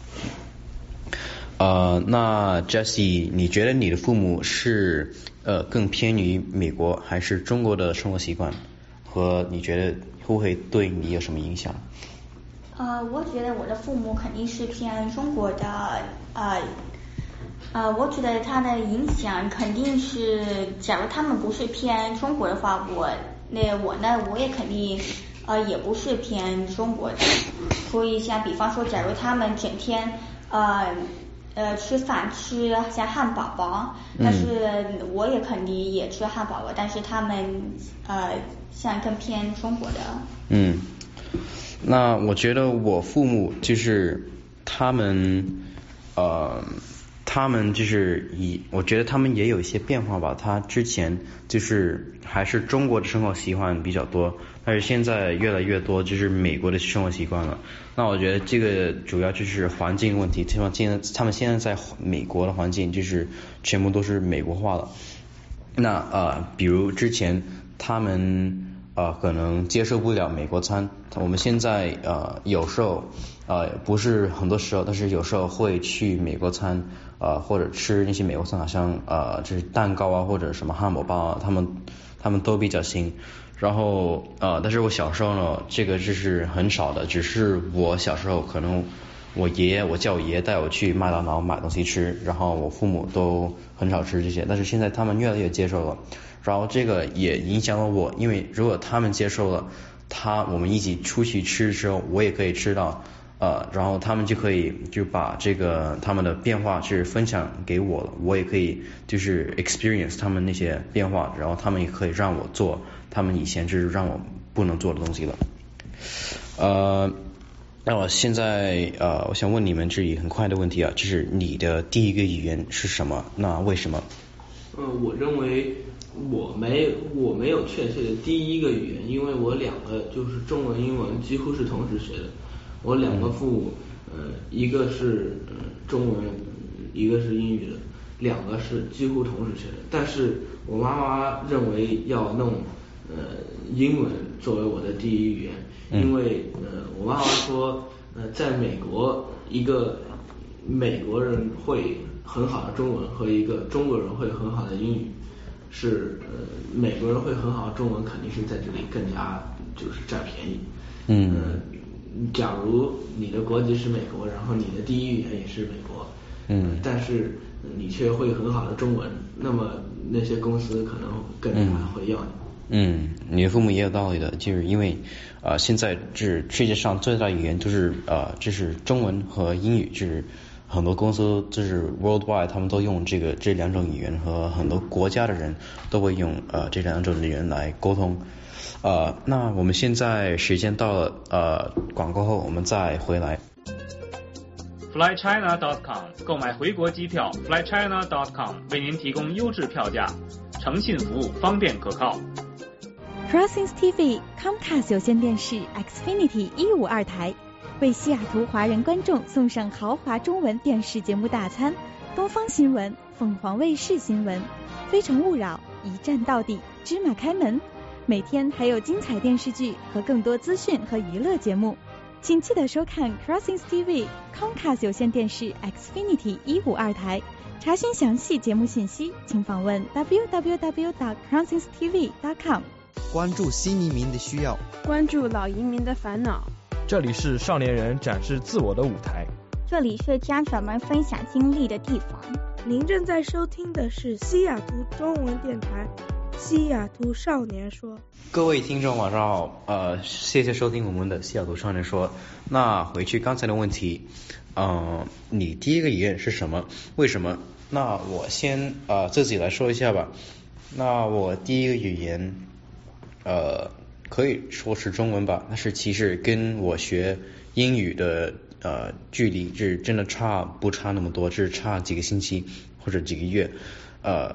呃，那 Jessie， 你觉得你的父母是呃更偏于美国还是中国的生活习惯？和你觉得会不会对你有什么影响？ 呃，我觉得我的父母肯定是偏中国的，呃呃，我觉得他的影响肯定是，假如他们不是偏中国的话，我那我呢，我也肯定呃也不是偏中国的，所以像比方说，假如他们整天呃。呃，吃饭吃像汉堡包，但是我也肯定也吃汉堡包，但是他们呃像更偏中国的。 嗯，那我觉得我父母就是他们呃他们就是以我觉得他们也有一些变化吧，他之前就是还是中国的生活习惯比较多，但是现在越来越多就是美国的生活习惯了。那我觉得这个主要就是环境问题，他们现在他们现在在美国的环境就是全部都是美国化了。那呃，比如之前他们呃可能接受不了美国餐，我们现在呃有时候呃不是很多时候，但是有时候会去美国餐呃或者吃那些美国餐，好像呃就是蛋糕啊或者什么汉堡包啊，他们他们都比较新。然后呃，但是我小时候呢，这个就是很少的，只是我小时候可能我爷爷，我叫我爷爷带我去麦当劳买东西吃，然后我父母都很少吃这些，但是现在他们越来越接受了，然后这个也影响了我，因为如果他们接受了，他我们一起出去吃的时候，我也可以吃到，呃，然后他们就可以就把这个他们的变化是分享给我了，我也可以就是 experience 他们那些变化，然后他们也可以让我做他们以前就是让我不能做的东西了。呃，那我现在呃，我想问你们这里很快的问题啊，就是你的第一个语言是什么？那为什么？ 嗯，我认为我没我没有确切的第一个语言，因为我两个就是中文英文几乎是同时学的。我两个父母，呃，一个是呃中文，一个是英语的，两个是几乎同时学的。但是我妈妈认为要弄呃英文作为我的第一语言，因为呃我妈妈说，呃在美国一个美国人会很好的中文和一个中国人会很好的英语，是呃美国人会很好的中文肯定是在这里更加就是占便宜。 嗯。 呃假如你的国籍是美国，然后你的第一语言也是美国， 嗯， 但是你却会很好的中文，那么那些公司可能更加会要你。 嗯，你的父母也有道理的，就是因为呃现在就是世界上最大语言都是呃就是中文和英语，就是很多公司就是 worldwide 他们都用这个这两种语言，和很多国家的人都会用呃这两种语言来沟通。呃，那我们现在时间到了，呃，广告后我们再回来。 fly china dot com 购买回国机票 fly china dot com 为您提供优质票价，诚信服务，方便可靠。 Crossings T V Comcast 有线电视 Xfinity 一五二台为西雅图华人观众送上豪华中文电视节目大餐，东方新闻、凤凰卫视新闻、非诚勿扰、一站到底、芝麻开门，每天还有精彩电视剧和更多资讯和娱乐节目，请记得收看 Crossings T V Comcast 有线电视 Xfinity 一五二台。查询详细节目信息，请访问 w w w dot crossings t v dot com。 关注新移民的需要， 关注老移民的烦恼。 这里是少年人展示自我的舞台， 这里是家长们分享经历的地方。 您正在收听的是西雅图中文电台西雅图少年说。 各位听众晚上好，呃，谢谢收听我们的西雅图少年说。那回去刚才的问题，呃，你第一个语言是什么？为什么？那我先呃自己来说一下吧。那我第一个语言，呃，可以说是中文吧，但是其实跟我学英语的呃距离是真的差不差那么多，只是差几个星期或者几个月。呃，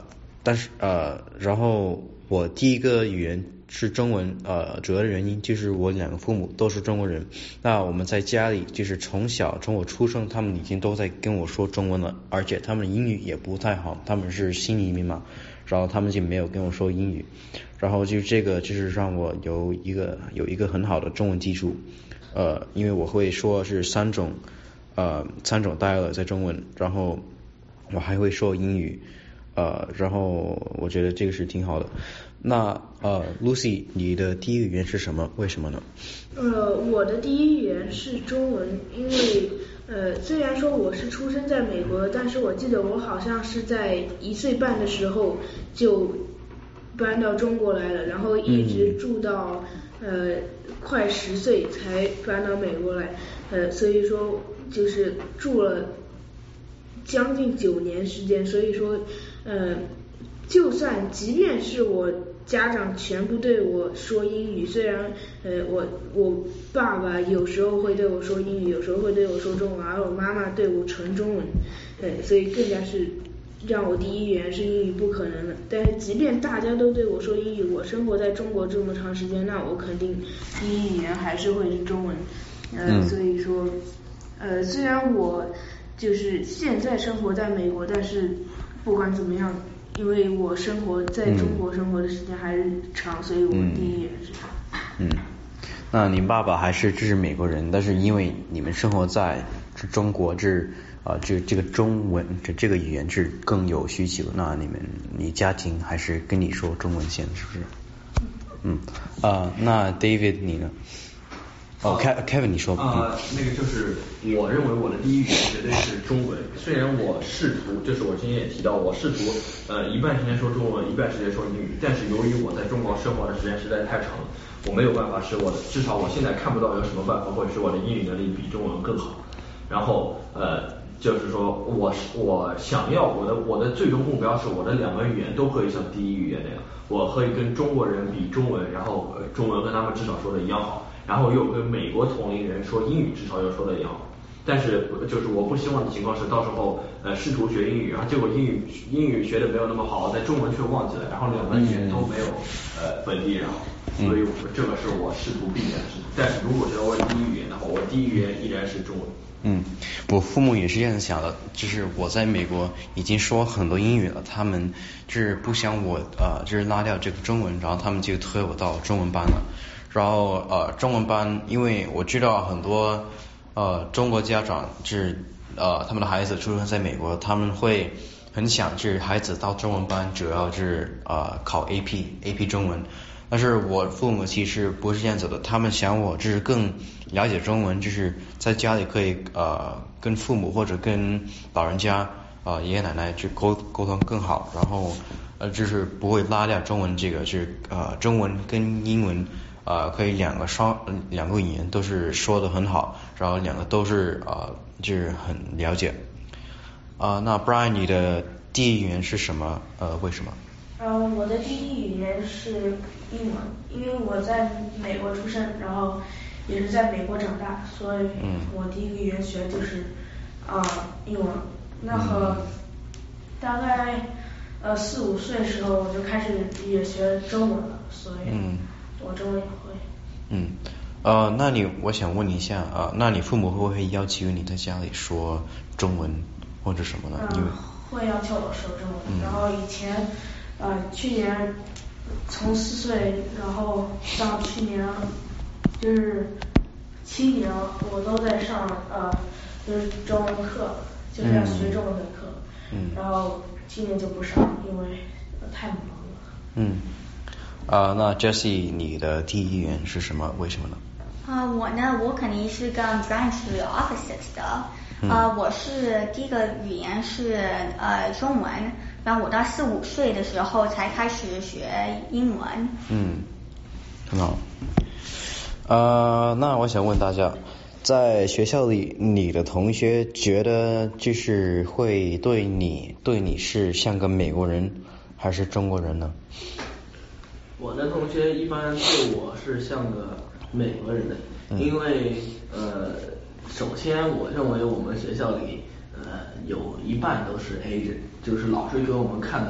但是呃，然后我第一个语言是中文，呃，主要的原因就是我两个父母都是中国人。那我们在家里就是从小从我出生，他们已经都在跟我说中文了，而且他们英语也不太好，他们是新移民嘛，然后他们就没有跟我说英语，然后就这个就是让我有一个有一个很好的中文基础，呃，因为我会说是三种呃三种 dialect 在中文，然后我还会说英语，呃，然后我觉得这个是挺好的。那呃 Lucy 你的第一个语言是什么？为什么呢？ 呃，我的第一语言是中文，因为呃虽然说我是出生在美国，但是我记得我好像是在一岁半的时候就搬到中国来了，然后一直住到、嗯、呃快十岁才搬到美国来，呃所以说就是住了将近九年时间，所以说呃就算即便是我家长全部对我说英语，虽然呃我我爸爸有时候会对我说英语，有时候会对我说中文，而我妈妈对我纯中文，呃所以更加是让我第一语言是英语不可能的。但是即便大家都对我说英语，我生活在中国这么长时间，那我肯定第一语言还是会是中文。呃、嗯、所以说呃虽然我就是现在生活在美国，但是不管怎么样，因为我生活在中国生活的时间还是长，嗯、所以我第一语言是它。 嗯，那您爸爸还是这是美国人，但是因为你们生活在这中国，这啊这这个中文这这个语言是更有需求，那你们你家庭还是跟你说中文先，是不是？嗯啊、呃，那 David 你呢？哦 ，Kevin 你说。 啊、呃，那个就是我认为我的第一语言绝对是中文。虽然我试图，就是我之前也提到，我试图呃一半时间说中文，一半时间说英语，但是由于我在中国生活的时间实在太长了，我没有办法使我的，至少我现在看不到有什么办法会使我的英语能力比中文更好。然后呃，就是说我我想要我的我的最终目标是我的两个语言都可以像第一语言那样，我可以跟中国人比中文，然后、呃、中文跟他们至少说的一样好。然后又跟美国同龄人说英语至少又说的一样好，但是就是我不希望的情况是到时候呃试图学英语，然后结果英语英语学的没有那么好，在中文却忘记了，然后两个语言都没有呃本地人好，所以这个是我试图避免的事情。但是如果是我第一语言的话，我第一语言依然是中文。 嗯，我父母也是这样想的，就是我在美国已经说很多英语了，他们就是不想我呃就是拉掉这个中文，然后他们就推我到中文班了。然后呃中文班，因为我知道很多呃中国家长就是呃他们的孩子出生在美国，他们会很想就是孩子到中文班，主要是呃考 A P A P 中文。但是我父母其实不是这样子的，他们想我就是更了解中文，就是在家里可以呃跟父母或者跟老人家呃爷爷奶奶去沟沟通更好，然后呃就是不会拉掉中文这个，就是呃中文跟英文呃可以两个双两个语言都是说得很好，然后两个都是呃就是很了解。啊、呃，那 Brian 你的第一语言是什么？呃，为什么？ 呃，我的第一语言是英文，因为我在美国出生，然后也是在美国长大，所以我第一个语言学就是啊、呃、英文。那和大概呃四五岁的时候我就开始也学中文了，所以我中文也会。 嗯，呃，那你我想问你一下啊、呃，那你父母会不会要求你在家里说中文或者什么呢？ 嗯，会要求我说中文，嗯、然后以前。呃，去年从四岁，然后到去年就是七年，我都在上呃就是中文课，就是要学中文的课。嗯。然后今年就不上，因为、呃、太忙了。 嗯。啊、呃，那 Jessie 你的第一语言是什么？为什么呢？ 啊、呃，我呢，我肯定是跟 Brian 是 opposite 的。嗯、呃，我是第一个语言是呃中文。然后我到四五岁的时候才开始学英文。 嗯，很好。呃，那我想问大家，在学校里，你的同学觉得就是会对你对你是像个美国人还是中国人呢？ 我的同学一般对我是像个美国人的，嗯、因为呃，首先我认为我们学校里。呃，有一半都是 Asian， 就是老师给我们看的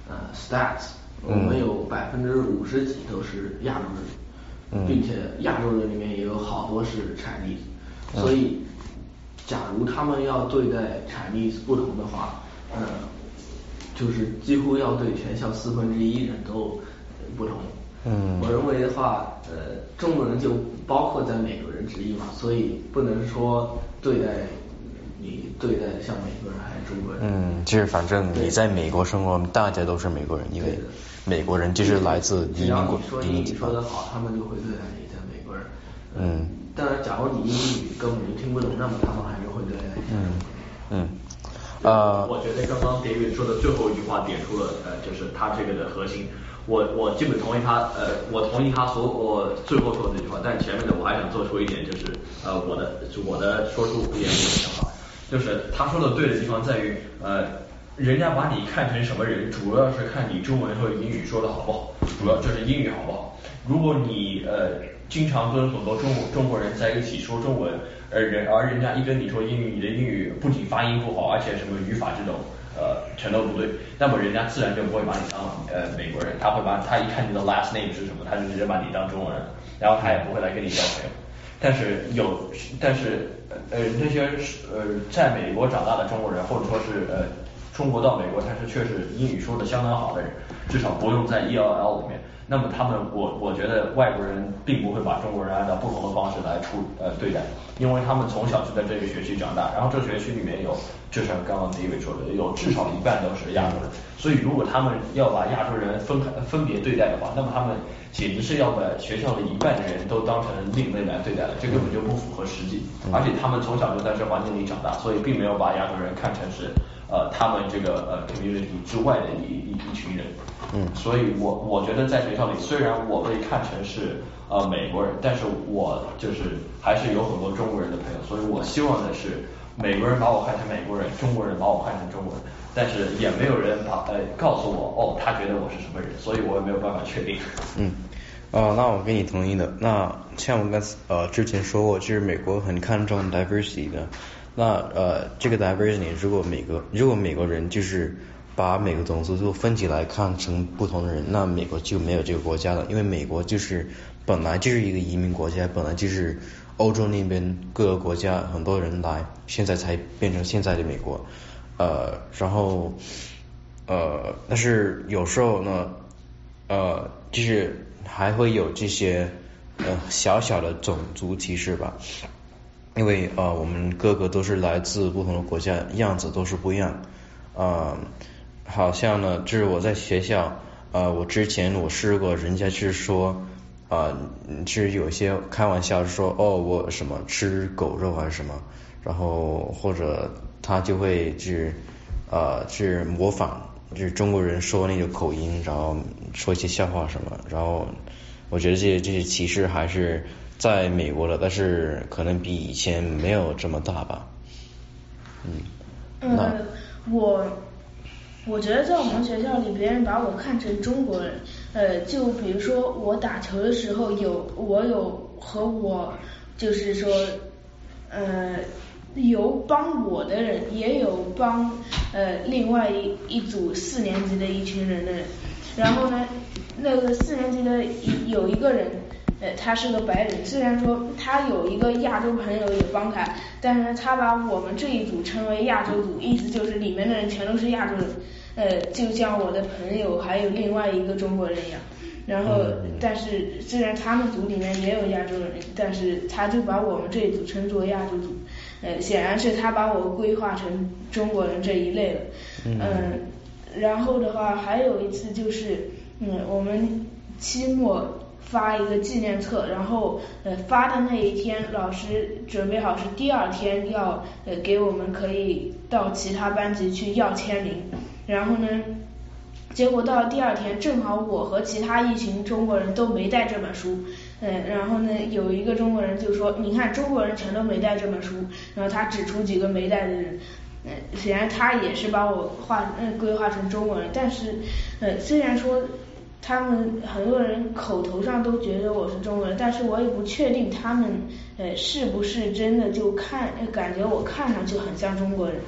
呃 stats， 我们有百分之五十几都是亚洲人，并且亚洲人里面也有好多是 Chinese， 所以假如他们要对待 Chinese 不同的话，呃，就是几乎要对全校四分之一人都不同。嗯，我认为的话，呃，中国人就包括在美国人之一嘛，所以不能说对待你对待像美国人还是中国人。 嗯，就是反正你在美国生活，大家都是美国人，因为美国人就是来自移民国移民地方。 说得好，他们就会对待你在美国人。嗯，当然，假如你英语根本就听不懂，那么他们还是会对待你。 嗯嗯。呃， 我觉得刚刚 David 说的最后一句话点出了呃，就是他这个的核心。我我基本同意他，呃，我同意他所我最后说的这句话，但前面的我还想做出一点，就是呃，我的我的说出一点我的想法，就是他说的对的地方在于，呃，人家把你看成什么人，主要是看你中文和英语说的好不好，主要就是英语好不好。如果你呃经常跟很多中中国人在一起说中文，而人而人家一跟你说英语，你的英语不仅发音不好，而且什么语法这种。呃，全都不对，那么人家自然就不会把你当呃美国人，他会把他一看你的 last name 是什么，他就直接把你当中国人，然后他也不会来跟你交朋友。但是有，但是呃那些呃在美国长大的中国人，或者说是呃中国到美国，但是却是英语说的相当好的人，至少不用在 E L L 里面。那么他们，我我觉得外国人并不会把中国人按照不同的方式来处呃对待，因为他们从小就在这个学区长大，然后这学区里面有，就像刚刚 David 说的，有至少一半都是亚洲人，所以如果他们要把亚洲人分开分别对待的话，那么他们简直是要把学校的一半的人都当成另类来对待了，这根本就不符合实际。而且他们从小就在这环境里长大，所以并没有把亚洲人看成是呃他们这个呃 community 之外的一一一群人。嗯，所以我我觉得在学校里，虽然我被看成是呃美国人，但是我就是还是有很多中国人的朋友，所以我希望的是美国人把我看成美国人，中国人把我看成中国人，但是也没有人把呃告诉我哦他觉得我是什么人，所以我也没有办法确定。 嗯，呃，那我跟你同意的。那像我刚才呃之前说过，就是美国很看重 diversity 的。那呃这个 diversity 如果美国如果美国人就是把每个种族都分起来看成不同的人，那美国就没有这个国家了，因为美国就是本来就是一个移民国家，本来就是欧洲那边各个国家很多人来，现在才变成现在的美国。呃，然后呃，但是有时候呢，呃，就是还会有这些呃小小的种族歧视吧，因为呃我们各个都是来自不同的国家，样子都是不一样。呃好像呢，就是我在学校，呃，我之前我试过，人家就是说，啊、呃，就是有些开玩笑说，哦，我什么吃狗肉还是什么，然后或者他就会就是呃，就是模仿，就是中国人说那种口音，然后说一些笑话什么，然后我觉得这些这些歧视还是在美国的，但是可能比以前没有这么大吧。嗯，那、 呃、我。我觉得在我们学校里，别人把我看成中国人，呃，就比如说我打球的时候有我有和我就是说，呃，有帮我的人，也有帮呃另外一一组四年级的一群人的人，然后呢，那个四年级的有一个人。呃，他是个白人，虽然说他有一个亚洲朋友也帮他，但是他把我们这一组称为亚洲组，意思就是里面的人全都是亚洲人，呃，就像我的朋友还有另外一个中国人一样。然后，但是虽然他们组里面也有亚洲人，但是他就把我们这一组称作亚洲组，呃，显然是他把我规划成中国人这一类了。嗯、呃，然后的话还有一次就是，嗯，我们期末。发一个纪念册，然后呃发的那一天，老师准备好是第二天要呃给我们可以到其他班级去要签名，然后呢，结果到了第二天，正好我和其他一群中国人都没带这本书，嗯、呃，然后呢有一个中国人就说，你看中国人全都没带这本书，然后他指出几个没带的人。呃，显然他也是把我划呃规划成中国人，但是呃虽然说。他们很多人口头上都觉得我是中国人，但是我也不确定他们呃是不是真的就看感觉我看上去很像中国人，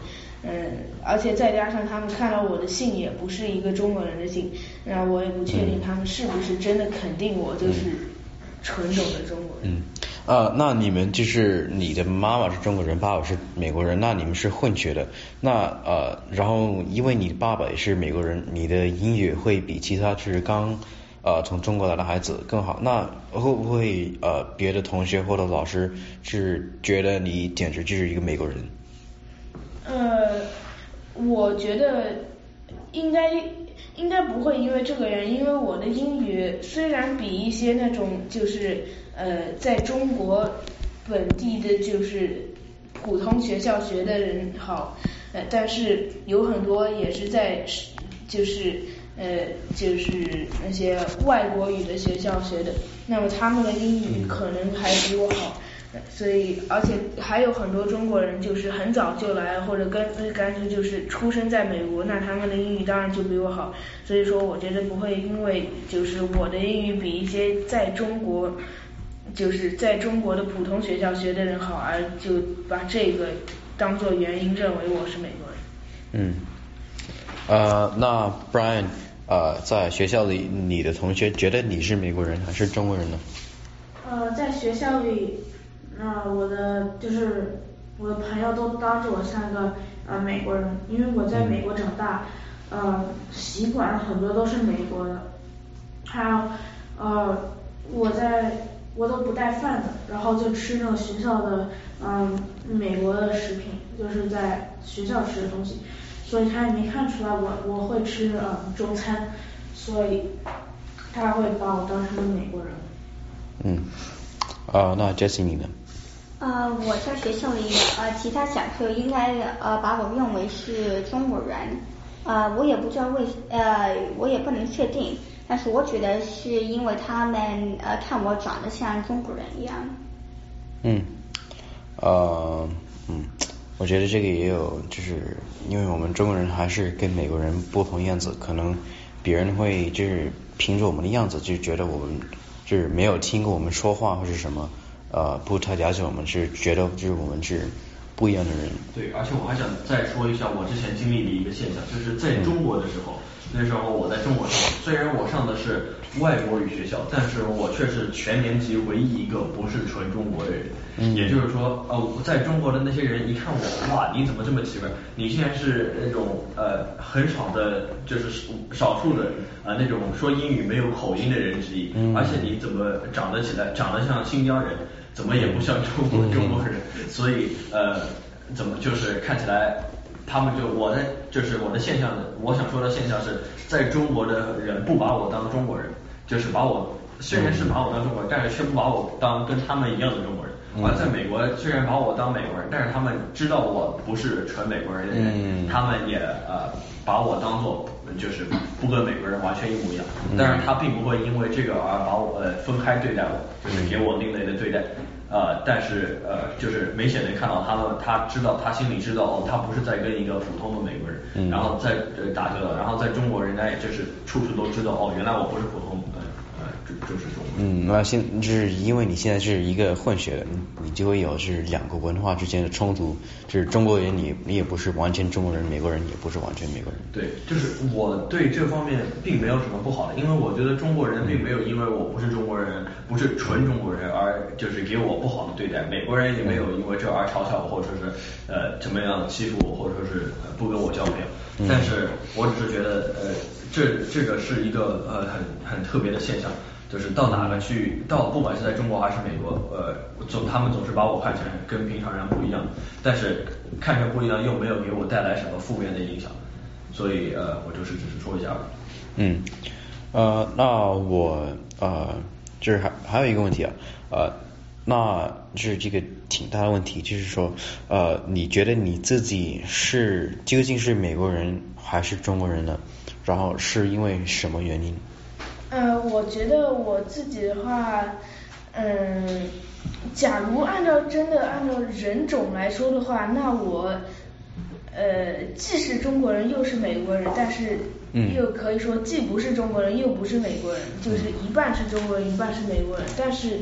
嗯，而且再加上他们看到我的姓也不是一个中国人的姓，那我也不确定他们是不是真的肯定我就是纯种的中国人。 嗯，啊，那你们就是你的妈妈是中国人，爸爸是美国人，那你们是混血的，那呃，然后因为你的爸爸也是美国人，你的英语会比其他就是刚呃从中国来的孩子更好，那会不会呃别的同学或者老师是觉得你简直就是一个美国人？ 呃，我觉得应该应该不会因为这个原因，因为我的英语虽然比一些那种就是呃在中国本地的就是普通学校学的人好，呃，但是有很多也是在就是呃就是那些外国语的学校学的，那么他们的英语可能还比我好。所以，而且还有很多中国人就是很早就来，或者跟干脆就是出生在美国，那他们的英语当然就比我好。所以说，我觉得不会因为就是我的英语比一些在中国就是在中国的普通学校学的人好，而就把这个当做原因认为我是美国人。 嗯，呃，那 Brian， 呃，在学校里，你的同学觉得你是美国人还是中国人呢？ 呃，在学校里。那、呃、我的就是我的朋友都当着我像个呃美国人，因为我在美国长大，呃习惯很多都是美国的，还有呃我在我都不带饭的，然后就吃那种学校的嗯、呃、美国的食品，就是在学校吃的东西，所以他也没看出来我我会吃呃中餐，所以他会把我当成美国人。 嗯，啊、呃，那 Jessie 你呢？ 呃，我在学校里，呃，其他小朋友应该呃把我认为是中国人，呃，我也不知道为，呃，我也不能确定，但是我觉得是因为他们呃看我长得像中国人一样。 嗯，呃，嗯，我觉得这个也有，就是因为我们中国人还是跟美国人不同样子，可能别人会就是凭着我们的样子就觉得我们就是没有听过我们说话或是什么。呃，不太了解我们，是觉得就是我们是不一样的人。 对，而且我还想再说一下我之前经历的一个现象，就是在中国的时候，嗯、那时候我在中国上，虽然我上的是外国语学校，但是我却是全年级唯一一个不是纯中国的人。嗯、也就是说，呃，在中国的那些人一看我，哇，你怎么这么奇怪？你竟然是那种呃很少的，就是少数的呃那种说英语没有口音的人之一，嗯、而且你怎么长得起来，长得像新疆人？怎么也不像中国中国人，所以呃，怎么就是看起来，他们就我的就是我的现象，我想说的现象是在中国的人不把我当中国人，就是把我虽然是把我当中国人，但是却不把我当跟他们一样的中国人。而在美国虽然把我当美国人，但是他们知道我不是纯美国人的人，嗯、他们也呃把我当做就是不跟美国人完全一模一样。但是他并不会因为这个而把我呃分开对待我，就是给我另类的对待。呃，但是呃，就是明显的看到他们，他知道，他心里知道，哦，他不是在跟一个普通的美国人，嗯、然后在呃打这个，然后在中国人家也就是处处都知道，哦，原来我不是普通呃呃就就是中国人。 嗯，那现就是因为你现在是一个混血的，你就会有就是两个文化之间的冲突，就是中国人你你也不是完全中国人，美国人也不是完全美国人。 对，就是我对这方面并没有什么不好的，因为我觉得中国人并没有因为我不是中国人，不是纯中国人而就是给我不好的对待，美国人也没有因为这而嘲笑我，或者说是呃怎么样欺负我，或者说是呃不跟我交朋友。嗯、但是我只是觉得呃这这个是一个呃很很特别的现象，就是到哪个去到不管是在中国还是美国，呃总他们总是把我看成跟平常人不一样，但是看着不一样又没有给我带来什么负面的影响，所以呃我就是只是说一下。 嗯，呃那我呃就是还还有一个问题啊，呃那就是这个挺大的问题，就是说呃你觉得你自己是究竟是美国人还是中国人呢？然后是因为什么原因？ 呃，我觉得我自己的话，嗯，假如按照真的按照人种来说的话，那我呃既是中国人又是美国人，但是又可以说既不是中国人又不是美国人，就是一半是中国人一半是美国人。但是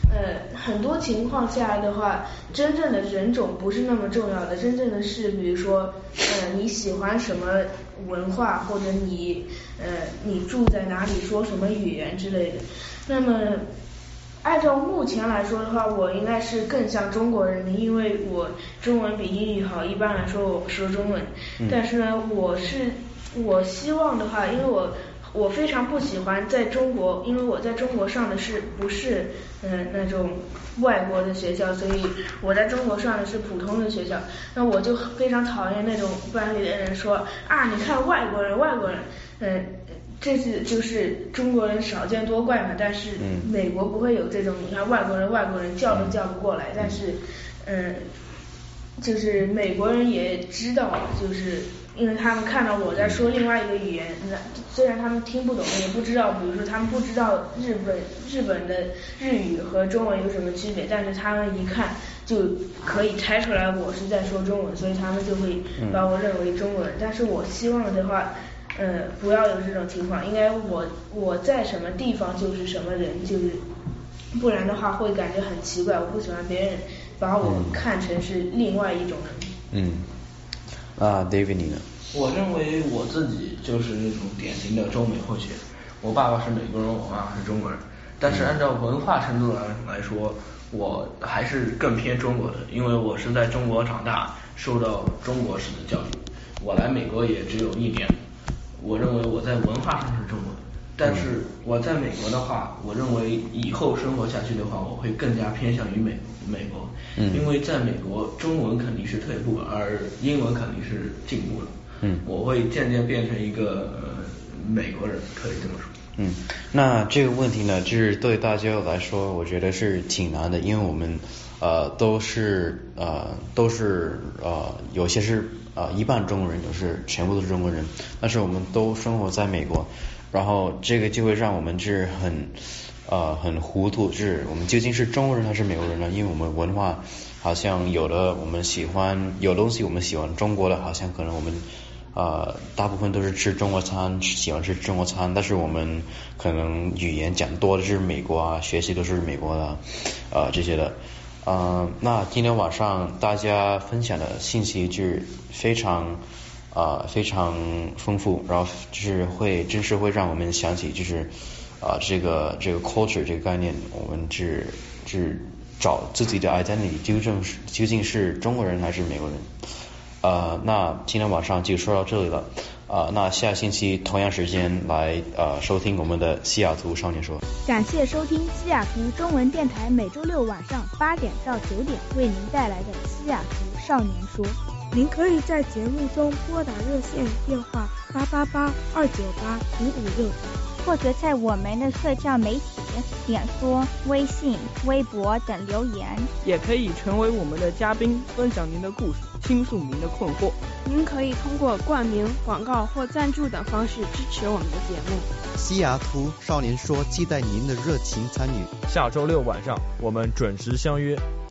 呃，很多情况下的话，真正的人种不是那么重要的，真正的是比如说，呃，你喜欢什么文化，或者你呃你住在哪里，说什么语言之类的。那么按照目前来说的话，我应该是更像中国人的，因为我中文比英语好，一般来说我说中文。嗯、但是呢，我是我希望的话，因为我我非常不喜欢在中国，因为我在中国上的是不是嗯、呃、那种外国的学校，所以我在中国上的是普通的学校。那我就非常讨厌那种班里的人说啊，你看外国人，外国人，嗯、呃。这是就是中国人少见多怪嘛，但是美国不会有这种，你看外国人外国人叫都叫不过来，但是嗯，就是美国人也知道，就是因为他们看到我在说另外一个语言，那虽然他们听不懂，也不知道，比如说他们不知道日本日本的日语和中文有什么区别，但是他们一看就可以猜出来我是在说中文，所以他们就会把我认为中国人。但是我希望的话。呃，不要有这种情况，应该我我在什么地方就是什么人，就是不然的话会感觉很奇怪。我不喜欢别人把我看成是另外一种人。 嗯，啊 ，David 你呢？ 我认为我自己就是那种典型的中美混血，我爸爸是美国人，我妈妈是中国人，但是按照文化程度来来说，我还是更偏中国的，因为我是在中国长大，受到中国式的教育，我来美国也只有一年。我认为我在文化上是中国的，但是我在美国的话，我认为以后生活下去的话，我会更加偏向于美美国，嗯，因为在美国中文肯定是退步，而英文肯定是进步的，嗯，我会渐渐变成一个呃美国人，可以这么说。 嗯，那这个问题呢，就是对大家来说，我觉得是挺难的，因为我们呃都是呃都是呃有些是。啊、呃，一半中国人，就是全部都是中国人，但是我们都生活在美国，然后这个就会让我们是很呃很糊涂，就是我们究竟是中国人还是美国人呢？因为我们文化好像有的我们喜欢有东西我们喜欢中国的，好像可能我们呃大部分都是吃中国餐，喜欢吃中国餐，但是我们可能语言讲多的是美国啊，学习都是美国的呃这些的。呃，那今天晚上大家分享的信息就是非常呃非常丰富，然后就是会真是会让我们想起就是啊、呃、这个这个 culture 这个概念，我们是是找自己的 identity 究竟是究竟是中国人还是美国人。呃，那今天晚上就说到这里了。啊、呃，那下星期同样时间来呃收听我们的西雅图少年说。 感谢收听西雅图中文电台每周六晚上八点到九点为您带来的西雅图少年说。您可以在节目中拨打热线电话八八八二九八五五六九， 或者在我们的社交媒体脸书、微信、微博等留言， 也可以成为我们的嘉宾，分享您的故事，倾诉您的困惑。 您可以通过冠名、广告或赞助等方式支持我们的节目。 西雅图少年说期待您的热情参与。 下周六晚上我们准时相约。